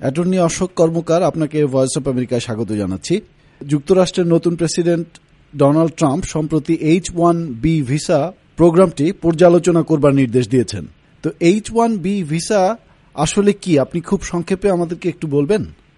Attorney Ashok কর্মকার, আপনাকে voice of আমেরিকায় স্বাগত জানাচ্ছি। যুক্তরাষ্ট্রের নতুন প্রেসিডেন্ট ডোনাল্ড ট্রাম্প সম্প্রতি H-1B ভিসা প্রোগ্রামটি পর্যালোচনা করবার নির্দেশ দিয়েছেন। তো H-1B ভিসা আসলে কি, আপনি খুব সংক্ষেপে আমাদেরকে একটু বলবেন?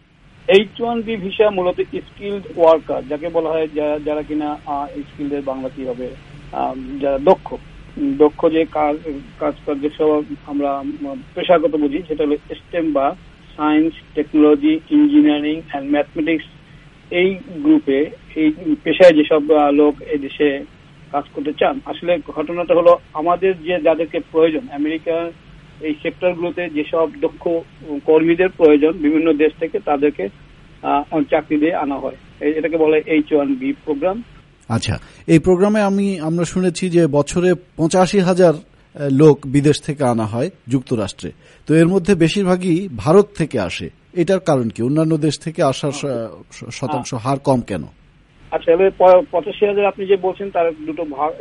H-1B ভিসা মূলত স্কিলড ওয়ার্কার, যাকে বলা হয় যারা কিনা স্কিলদের বাংলা কি হবে, যারা দক্ষ যে কাজ যেসব আমরা পেশাগত বুঝি, সেটা হলো স্টেম বা science, technology, engineering and mathematics, এই গ্রুপে এই পেশায় যেসব লোক এই দেশে কাজ করতে চান। আসলে ঘটনাটা হলো, আমাদের যাদেরকে প্রয়োজন, আমেরিকার এই সেক্টরগুলোতে যেসব দক্ষ কর্মীদের প্রয়োজন বিভিন্ন দেশ থেকে, তাদেরকে চাকরি দিয়ে আনা হয়। এটাকে বলে H-1B প্রোগ্রাম। আচ্ছা, এই প্রোগ্রামে আমরা শুনেছি যে বছরে 85,000 লোক বিদেশ থেকে আনা হয় যুক্তরাষ্ট্রে। তো এর মধ্যে বেশিরভাগই ভারত থেকে আসে। এটার কারণ কি? অন্যান্য দেশ থেকে আসার শতাংশ হার কম কেন? আচ্ছা, 85,000 আপনি যে বলছেন তার দুটো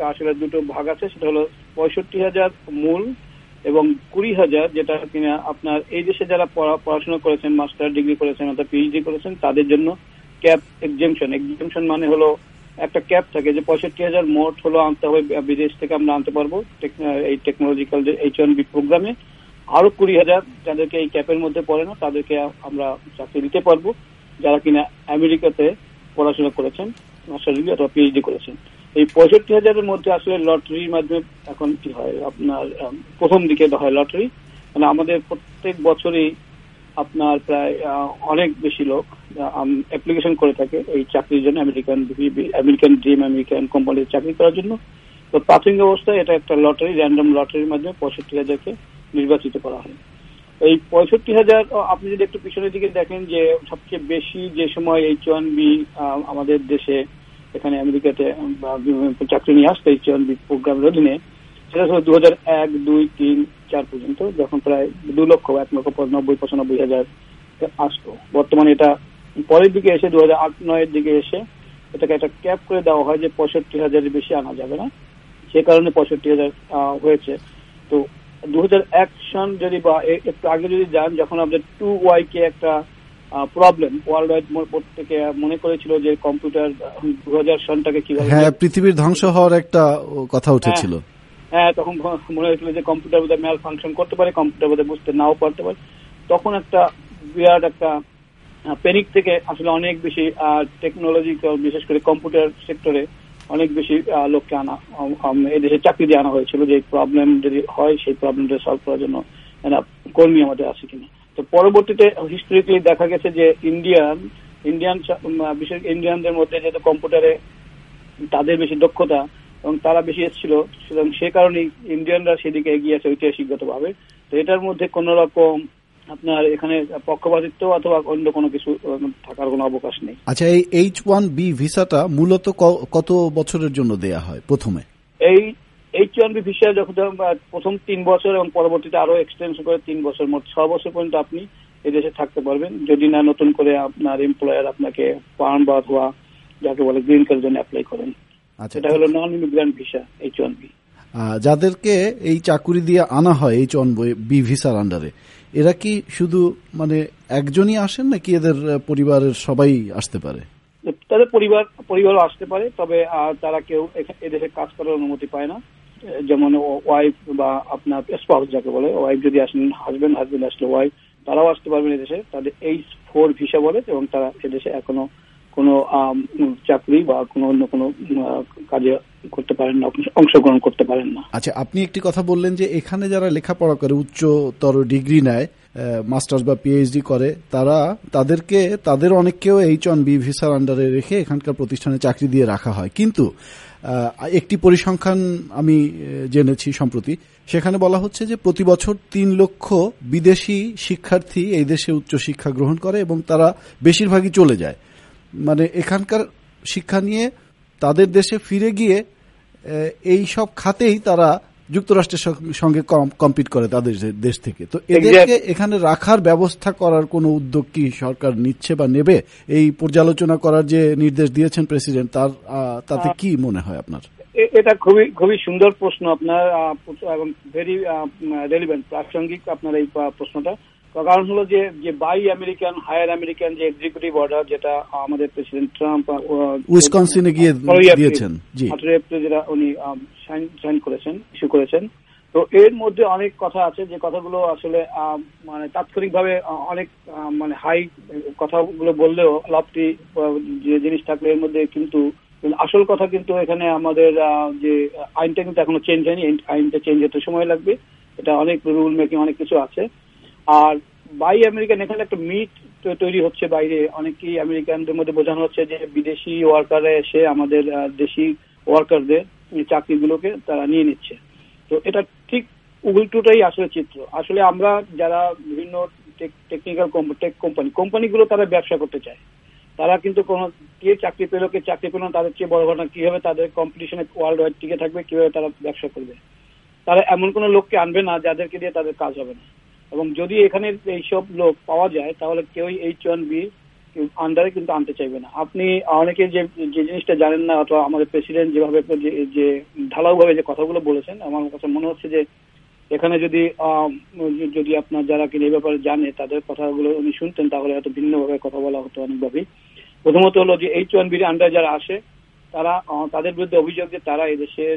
ভাগ আছে। সেটা হলো 65,000 মূল এবং 20,000 যেটা কিনা আপনার এই দেশে যারা পড়াশোনা করেছেন, মাস্টার ডিগ্রি করেছেন অথবা পিএইচডি করেছেন, তাদের জন্য ক্যাপ এক্সেমশন মানে হলো একটা ক্যাপ থাকে যে 65,000 মোট হলো আনতে হবে বিদেশ থেকে, আমরা আনতে পারবো এই টেকনোলজিক্যাল যে H-1B প্রোগ্রামে। আরো 20,000 যাদেরকে এই ক্যাপের মধ্যে পড়ে না, তাদেরকে আমরা চাকরি দিতে পারবো, যারা কিনা আমেরিকাতে পড়াশোনা করেছেন, মাস্টার ডিগ্রি অথবা পিএইচডি করেছেন। এই 65,000-এর মধ্যে আসলে লটারির মাধ্যমে এখন কি হয়, আপনার প্রথম দিকে হয় লটারি, মানে আমাদের প্রত্যেক বছরই আপনার প্রায় অনেক বেশি লোক অ্যাপ্লিকেশন করে থাকে এই চাকরির জন্য, আমেরিকান ড্রিম, আমেরিকান কোম্পানির চাকরি করার জন্য। তো প্রাথমিক অবস্থায় এটা একটা লটারি, র্যান্ডম লটারির মাধ্যমে 65,000-কে নির্বাচিত করা হয়। এই 65,000 আপনি যদি একটু পিছনের দিকে দেখেন যে সবচেয়ে বেশি যে সময় H-1B আমাদের দেশে এখানে আমেরিকাতে চাকরি নিয়ে আসতো H-1B প্রোগ্রামের অধীনে, সেটা ছিল 2001, 2, 3, 4 পর্যন্ত, যখন প্রায় 1,90,95,000 আসতো। বর্তমানে এটা পরের দিকে এসে 2008-9-এর দিকে এসে এটাকে একটা ক্যাপ করে দেওয়া হয় যে 65,000-এর বেশি আনা যাবে না, সে কারণে 65,000 হয়েছে। তো 2001 সন যদি বা একটু আগে যদি যান, যখন আমাদের 2Y-কে একটা প্রবলেম ওয়ার্ল্ড ওয়াইড প্রত্যেকে মনে করেছিল যে কম্পিউটার 2000 সনটাকে কিভাবে পৃথিবীর ধ্বংস হওয়ার একটা কথা উঠেছিল। হ্যাঁ, তখন মনে হয়েছিল যে কম্পিউটার বোধহয় ম্যাল ফাংশন করতে পারে, কম্পিউটার বোধহয় বুঝতে নাও পারতে পারে। তখন একটা বিরাট একটা প্যানিক থেকে আসলে অনেক বেশি টেকনোলজিক্যাল, বিশেষ করে কম্পিউটার সেক্টরে অনেক বেশি লোককে আনা, এদেশে চাকরি দিয়ে আনা হয়েছিল যে প্রবলেম যদি হয় সেই প্রবলেমটা সলভ করার জন্য কর্মী আমাদের আছে কিনা। তো পরবর্তীতে হিস্টোরিক্যালি দেখা গেছে যে ইন্ডিয়ান বিশেষ ইন্ডিয়ানদের মধ্যে যেহেতু কম্পিউটারে তাদের বেশি দক্ষতা এবং তারা বেশি এসেছিল, সুতরাং সে কারণে ইন্ডিয়ানরা সেদিকে এগিয়ে আছে ঐতিহাসিকগত ভাবে। তো এটার মধ্যে কোন রকম আপনার এখানে পক্ষপাতিত্ব অথবা অন্য কোনো কিছু থাকার কোনো অবকাশ নেই। আচ্ছা, এই H-1B ভিসাটা মূলত কত বছরের জন্য দেয়া হয় প্রথমে? এই H-1B ভিসা যখন প্রথম 3 বছর এবং পরবর্তীতে আরো এক্সটেনশন করে 3 বছর, মোট 6 বছর পর্যন্ত আপনি এদেশে থাকতে পারবেন, যদি না নতুন করে আপনার এমপ্লয়ার আপনাকে পার্ম বা অথবা যাকে বলে গ্রিন কার্ডের জন্য অ্যাপ্লাই করেন। আচ্ছা, এটা হলো নন ইমিগ্রেন্ট ভিসা H-1B। যাদেরকে এই চাকুরি দিয়ে আনা হয় H-1B ভিসার আন্ডারে, এরা কি শুধু মানে একজনই আসেন নাকি এদের পরিবারের সবাই আসতে পারে? তাদের পরিবারও আসতে পারে, তবে তারা কেউ এদেশে কাজ করার অনুমতি পায় না। যেমন ওয়াইফ বা আপনার স্পাউস যাকে বলে, ওয়াইফ যদি আসেন, হাজবেন্ড আসলে ওয়াইফ, তারাও আসতে পারবেন এদেশে। তাদের H-4 ভিসা বলে, এবং তারা এদেশে এখনো কোনো চাকরি বা কোনো অন্য কোনো কাজে করতে পারেন না, অংশগ্রহণ করতে পারেন না। আচ্ছা, আপনি একটি কথা বললেন যে এখানে যারা লেখাপড়া করে, উচ্চতর ডিগ্রি নেয়, মাস্টার্স বা পিএইচডি করে, তাদের অনেককেও H-1B ভিসার আন্ডারে রেখে এখানকার প্রতিষ্ঠানে চাকরি দিয়ে রাখা হয়। কিন্তু একটি পরিসংখ্যান আমি জেনেছি সম্প্রতি, সেখানে বলা হচ্ছে যে প্রতি বছর 3 লক্ষ বিদেশি শিক্ষার্থী এই দেশে উচ্চশিক্ষা গ্রহণ করে এবং তারা বেশিরভাগই চলে যায়। মানে এখানকার শিক্ষা নিয়ে তাদের দেশে ফিরে গিয়ে এই সব খাতেই তারা যুক্তরাষ্ট্রের সঙ্গে কম্পিট করে তাদের দেশ থেকে। তো এদেরকে এখানে রাখার ব্যবস্থা করার কোনো উদ্যোগ কি সরকার নিচ্ছে বা নেবে? এই পর্যালোচনা করার যে নির্দেশ দিয়েছেন প্রেসিডেন্ট, তাতে কি মনে হয় আপনার? এটা খুবই খুবই সুন্দর প্রশ্ন আপনার, এবং ভেরি রেলিভেন্ট, প্রাসঙ্গিক আপনার এই প্রশ্নটা। কারণ হলো যে বাই আমেরিকান হায়ার আমেরিকান যে এক্সিকিউটিভ অর্ডার, যেটা আমাদের প্রেসিডেন্ট ট্রাম্প উইসকনসিনে গিয়ে দিয়েছেন, 18 এপ্রিল যেটা উনি সাইন করেছেন, ইস্যু করেছেন। তো এর মধ্যে অনেক কথা আছে যে কথাগুলো আসলে মানে তাৎক্ষণিকভাবে অনেক মানে হাই কথাগুলো বললেও লফটি যে জিনিস থাকলে এর মধ্যে কিন্তু আসল কথা কিন্তু এখানে আমাদের যে আইনটা কিন্তু এখনো চেঞ্জ হয়নি, আইনটা চেঞ্জ হতে সময় লাগবে। এটা অনেক রুল মেকিং অনেক কিছু আছে। আর বাই আমেরিকান এখানে একটা মিথ তৈরি হচ্ছে বাইরে, অনেকেই আমেরিকানদের মধ্যে বোঝানো হচ্ছে যে বিদেশি ওয়ার্কাররা এসে আমাদের দেশি ওয়ার্কারদের চাকরিগুলোকে তারা নিয়ে নিচ্ছে। তো এটা ঠিক উল্টোটাই আসলে চিত্র। আসলে আমরা যারা বিভিন্ন টেকনিক্যাল কোম্পানিগুলো তারা ব্যবসা করতে চায়, তারা কিন্তু কোনো কে চাকরি পেল কে চাকরি পেল তাদের চেয়ে বড় ঘটনা কিভাবে তাদের কম্পিটিশনে ওয়ার্ল্ড ওয়াইড টিকে থাকবে, কিভাবে তারা ব্যবসা করবে। তারা এমন কোনো লোককে আনবে না যাদেরকে দিয়ে তাদের কাজ হবে না। এবং যদি এখানে এইসব লোক পাওয়া যায় তাহলে কেউই H1B আন্ডারে কিন্তু আনতে চাইবে না। আপনি অনেকে যে জিনিসটা জানেন না, অথবা আমাদের প্রেসিডেন্ট যেভাবে যে ঢালাওভাবে যে কথাগুলো বলেছেন, আমার কাছে মনে হচ্ছে যে এখানে যদি আপনার যারা কিনা এই ব্যাপারে জানে তাদের কথাগুলো উনি শুনতেন তাহলে হয়তো ভিন্নভাবে কথা বলা হতো অনেকভাবেই। প্রথমত হলো যে H1B আন্ডারে যারা আসে তাদের বিরুদ্ধে অভিযোগ যে তারা এদেশের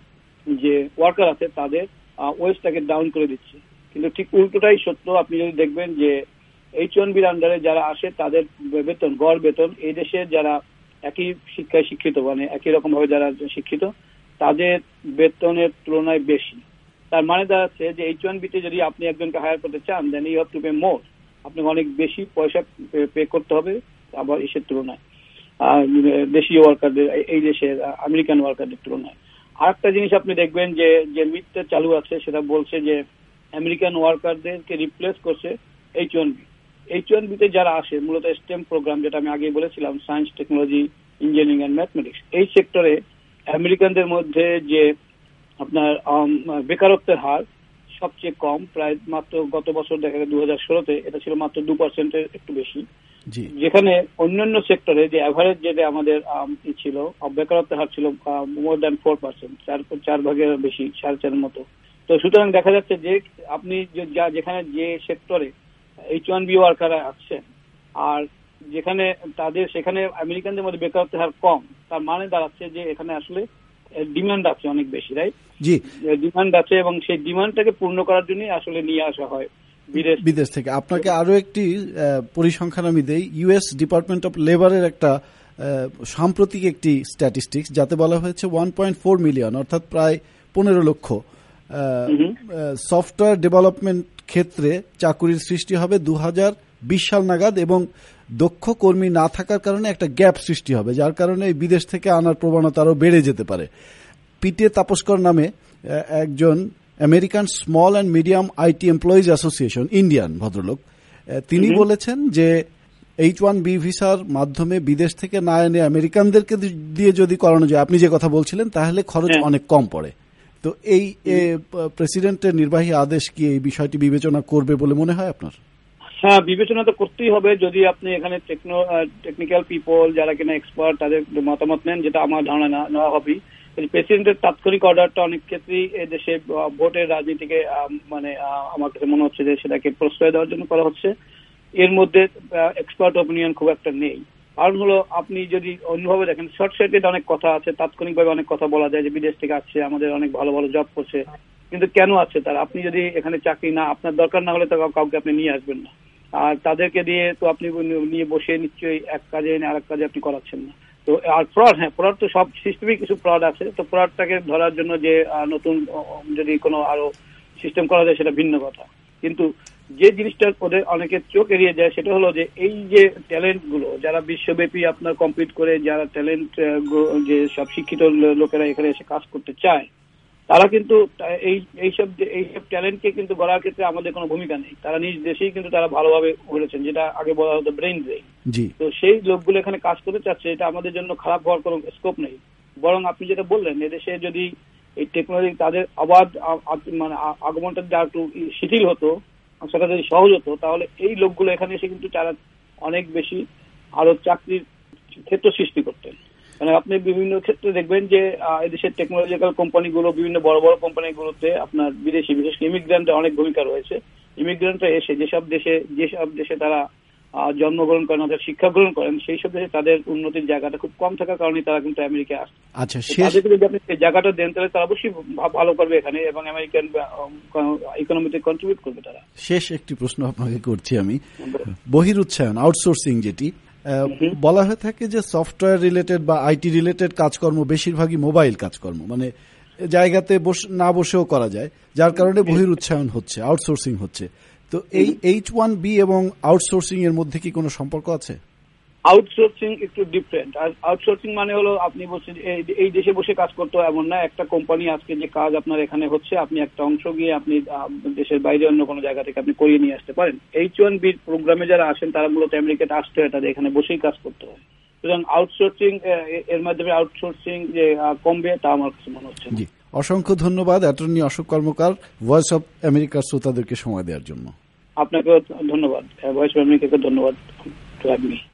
যে ওয়ার্কার আছে তাদের ওয়েজটাকে ডাউন করে দিচ্ছে, কিন্তু ঠিক উল্টোটাই সত্য। আপনি যদি দেখবেন যে H1B আন্ডারে যারা আসে তাদের বেতন, গড় বেতন এই দেশের যারা একই শিক্ষায় শিক্ষিত, মানে একই রকম ভাবে যারা শিক্ষিত তাদের বেতনের তুলনায় বেশি। তার মানে দাঁড়াচ্ছে যে H1B যদি আপনি একজনকে হায়ার করতে চান then you have to pay more, আপনাকে অনেক বেশি পয়সা পে করতে হবে আবার এসের তুলনায়, দেশীয় ওয়ার্কারদের, এই দেশের আমেরিকান ওয়ার্কারদের তুলনায়। আরেকটা জিনিস আপনি দেখবেন যে মিথটা চালু আছে, সেটা বলছে যে আমেরিকান ওয়ার্কারদেরকে রিপ্লেস করছে H1B। H1B-তে যারা আসে মূলত স্টেম প্রোগ্রাম, যেটা আমি আগে বলেছিলাম, science, technology, engineering and mathematics, এই সেক্টরে আমেরিকানদের মধ্যে যে আপনার বেকারত্বের হার সবচেয়ে কম, প্রায় মাত্র গত বছর দেখা যায় 2016-তে এটা ছিল মাত্র 2%-এর একটু বেশি। যেখানে অন্যান্য সেক্টরে যে অ্যাভারেজ যেটা আমাদের ছিল বেকারত্বের হার ছিল মোর দ্যান 4%, 4 ভাগের বেশি, 4.5-এর মতো। তো সুতরাং দেখা যাচ্ছে যে আপনি যেখানে যে সেক্টরে H1B ওয়ার্কাররা আসছেন আর যেখানে সেখানে আমেরিকানদের মধ্যে বেকারত্বের হার কম, তার মানে দাঁড়াচ্ছে যে এখানে আসলে ডিমান্ড আছে অনেক বেশি, রাইট? জি, ডিমান্ড আছে এবং সেই ডিমান্ডটাকে পূর্ণ করার জন্য আসলে নিয়ে আসা হয় বিদেশ থেকে। আপনাকে আরো একটি পরিসংখ্যান আমি দেই। ইউএস ডিপার্টমেন্ট অফ লেবারের একটা সাম্প্রতিক একটি স্ট্যাটিস্টিক্স, যাতে বলা হয়েছে 1.4 মিলিয়ন অর্থাৎ প্রায় 15 লক্ষ সফটওয়্যার ডেভেলপমেন্ট ক্ষেত্রে চাকুরির সৃষ্টি হবে 2020 সাল নাগাদ, এবং দক্ষ কর্মী না থাকার কারণে একটা গ্যাপ সৃষ্টি হবে, যার কারণে বিদেশ থেকে আনার প্রবণতা আরো বেড়ে যেতে পারে। পিটে তাপস্কর নামে একজন American small and medium IT employees association, Indian ভদ্রলোক, তিনি বলেছেন যে H1B ভিসার মাধ্যমে বিদেশ থেকে না এনে আমেরিকানদেরকে দিয়ে যদি করানো যায়, আপনি যে কথা বলছিলেন, তাহলে খরচ অনেক কম পড়ে। তো এই প্রেসিডেন্টের নির্বাহী আদেশ কি এই বিষয়টি বিবেচনা করবে বলে মনে হয় আপনার? হ্যাঁ, বিবেচনা তো করতেই হবে যদি আপনি এখানে টেকনিক্যাল পিপল যারা কিনা এক্সপার্ট তাদের মতামত নেন, যেটা আমার ধারণা নেওয়া হবে। প্রেসিডেন্টের তাৎক্ষণিক অর্ডারটা অনেক ক্ষেত্রেই দেশে ভোটের রাজনীতিকে মানে আমার কাছে মনে হচ্ছে যে সেটাকে প্রশ্রয় দেওয়ার জন্য করা হচ্ছে। এর মধ্যে এক্সপার্ট অপিনিয়ন খুব একটা নেই। কারণ হলো আপনি যদি অন্যভাবে দেখেন, শর্ট সার্কিট অনেক কথা আছে, তাৎক্ষণিকভাবে অনেক কথা বলা যায় যে বিদেশ থেকে আসছে, আমাদের অনেক ভালো ভালো জব করছে, কিন্তু কেন আছে তারা? আপনি যদি এখানে চাকরি না আপনার দরকার না হলে তো কাউকে আপনি নিয়ে আসবেন না, আর তাদেরকে দিয়ে তো আপনি নিয়ে বসে নিশ্চয়ই এক কাজে এনে আরেক কাজে আপনি করাচ্ছেন না। তো আর ফ্রড, হ্যাঁ ফ্রড তো সব সিস্টেমে কিছু ফ্রড আছে, তো ফ্রডটাকে ধরার জন্য যে নতুন যদি কোনো আরো সিস্টেম করা যায় সেটা ভিন্ন কথা। কিন্তু যে জিনিসটা ওদের অনেকের চোখ এড়িয়ে যায় সেটা হলো যে এই যে ট্যালেন্ট গুলো যারা বিশ্বব্যাপী আপনার কম্পিট করে, যারা ট্যালেন্ট যে সব শিক্ষিত লোকেরা এখানে এসে কাজ করতে চায়, তারা কিন্তু এইসব ট্যালেন্টকে কিন্তু গড়ার ক্ষেত্রে আমাদের কোনো ভূমিকা নেই। তারা নিজ দেশেই কিন্তু তারা ভালোভাবে গড়েছেন, যেটা আগে বলা হতো ব্রেইন ড্রেইন। তো সেই লোকগুলো এখানে কাজ করতে চাচ্ছে, এটা আমাদের জন্য খারাপ হওয়ার কোনো স্কোপ নেই। বরং আপনি যেটা বললেন, এদেশে যদি এই টেকনোলজি তাদের আবাদ মানে আগমনটা যা একটু শিথিল হতো, সেটা যদি সহজ হতো, তাহলে এই লোকগুলো এখানে এসে কিন্তু তারা অনেক বেশি আরো চাকরির ক্ষেত্র সৃষ্টি করতেন। মানে আপনি বিভিন্ন ক্ষেত্রে দেখবেন যে এদেশের টেকনোলজিক্যাল কোম্পানিগুলো, বিভিন্ন বড় বড় কোম্পানিগুলোতে আপনার বিদেশি বিশেষ করে ইমিগ্রেন্টের অনেক ভূমিকা রয়েছে। ইমিগ্রেন্টরা এসে যেসব দেশে তারা জন্মগ্রহণ করেন অর্থাৎ শিক্ষা গ্রহণ করেন, সেই সব দেশে তাদের উন্নতির জায়গাটা খুব কম থাকার কারণে তারা কিন্তু আমেরিকায় আসে। আচ্ছা, তাদেরকে যদি আপনি সেই জায়গাটা দেন তাহলে তারা অবশ্যই ভালো করবে এখানে এবং আমেরিকান ইকোনমিতে কন্ট্রিবিউট করবে তারা। শেষ একটি প্রশ্ন আপনাকে করছি আমি, বহিরুচ্ছায়ন আউটসোর্সিং যেটি বলা হয়ে থাকে যে সফটওয়্যার রিলেটেড বা আইটি রিলেটেড কাজকর্ম বেশিরভাগই মোবাইল কাজকর্ম, মানে জায়গাতে না বসেও করা যায়, যার কারণে বহিরুচ্ছায়ন হচ্ছে, আউটসোর্সিং হচ্ছে। তো এই H1B এবং আউটসোর্সিং এর মধ্যে কি কোনো সম্পর্ক আছে? আউটসোর্সিং একটু ডিফারেন্ট। আর আউটসোর্সিং মানে হলো আপনি বলছেন এই দেশে বসে কাজ করতে হয় এমন না। একটা কোম্পানি আজকে যে কাজ আপনার এখানে হচ্ছে, আপনি একটা অংশ গিয়ে আপনি দেশের বাইরে অন্য কোনো জায়গা থেকে আপনি করিয়ে নিয়ে আসতে পারেন। H1B প্রোগ্রামে যারা আসেন তারা মূলত আমেরিকাতে আসতে হয়, তাদের এখানে বসেই কাজ করতে হয়। সুতরাং আউটসোর্সিং এর মাধ্যমে আউটসোর্সিং যে কমবে তা আমার কাছে মনে হচ্ছে। জি, অসংখ্য ধন্যবাদ attorney Ashok Karmakar Voice of আমেরিকার শ্রোতাদেরকে সময় দেওয়ার জন্য। আপনাকেও ধন্যবাদ, ভয়েস অফ আমেরিকাকে ধন্যবাদ টু হ্যাভ মি।